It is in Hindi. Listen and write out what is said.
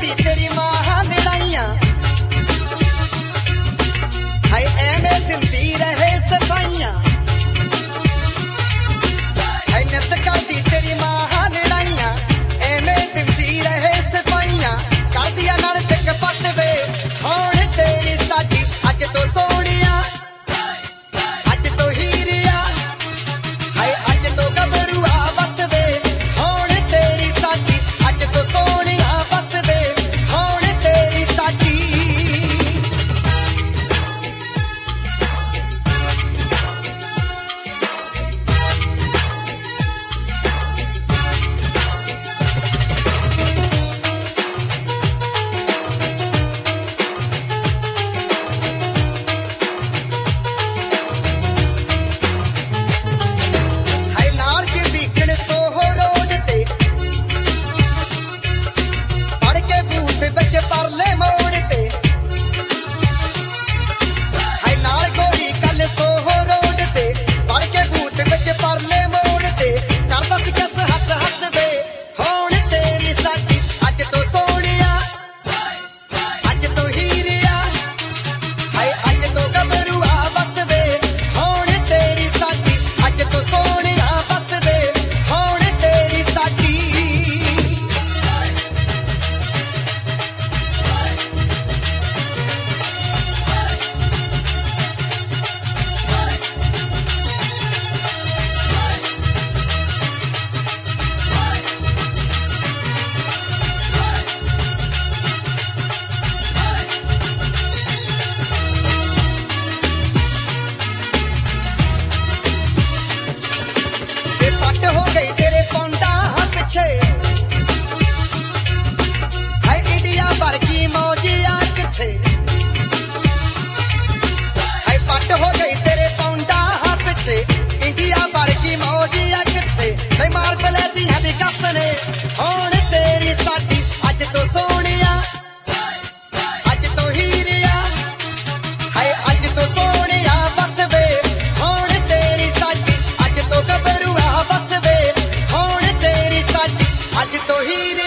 दी तेरी मां लड़ाइयां हाय एवें दिंदी रहे सफाइयां हाय नत दी तेरी मां लड़ाइयां एवें दिंदी रहे सफाइयां कर दिया नाल तक पत वे हुण तेरी साडी अज तो सोहणिया अज तो हीरिया हाय अज तो गबरूआ बस वे हुण तेरी साडी अज तो सोहणिया बस वे हुण तेरी साडी हो गई तेरे पौंदा पिछे हाय इंडिया वर्गी मौजिया किथे हाय पट हो गई तेरे पौंदा पिछे इंडिया वर्गी मौजिया किथे हाय मार बलैदियां दी गप ने हुण तेरी साडी अज तो सोहणिया अज तो हीरिया हाय अज तो सोहणिया बस वे हुण तेरी साडी अज तो गबरूआ बस वे हुण तेरी साडी अज तो हीरे